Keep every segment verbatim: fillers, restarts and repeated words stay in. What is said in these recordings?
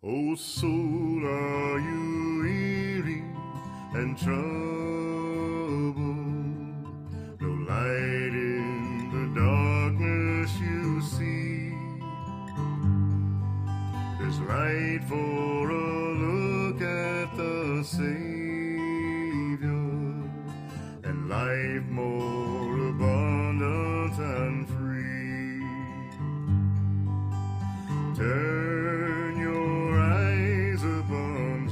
O soul, are you weary and troubled? No light in the darkness you see. There's light for a look at the Savior, and life more abundant and free. Turn your eyes upon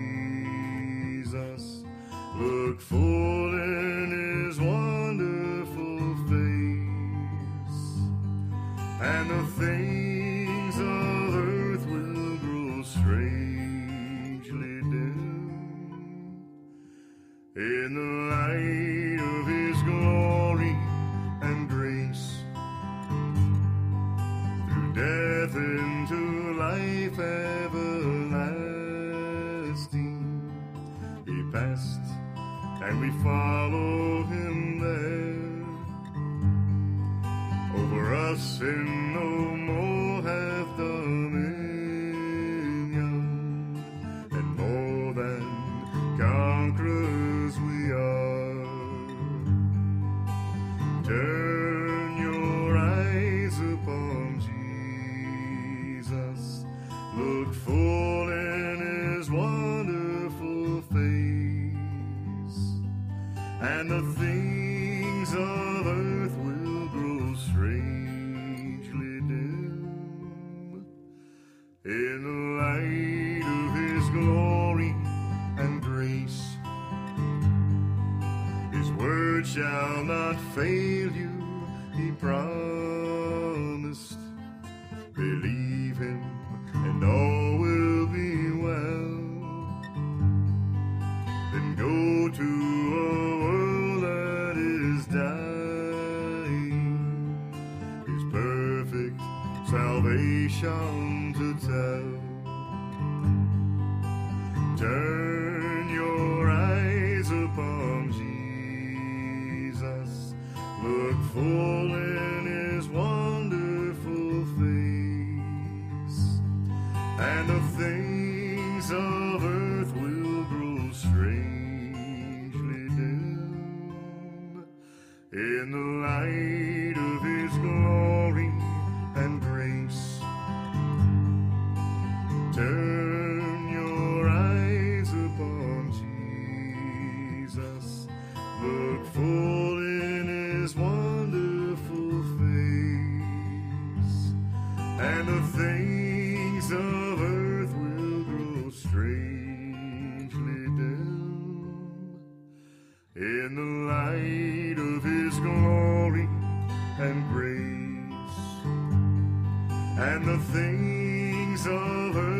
Jesus, look full in his wonderful face, and the things of earth will grow strangely dim in the light of his glory and grace. Through death into life everlasting he passed, and we follow him there. Over us sin no more hath dominion, and more than conquerors we are. Turn your eyes upon Jesus, look full in his wonderful face, and the things of earth will grow strangely dim in the light of his glory and grace. His word shall not fail you, he promised. Believe him and all will be well. Then go to a world that is dying, his perfect salvation to tell. Turn your eyes upon Jesus, look full in his wonderful face, and the things of earth will grow strangely dim in the light of his glory and grace. Turn your eyes upon Jesus, look full in his wonderful face, and the things of earth will grow strangely dim in the light of his glory and grace, and the things of earth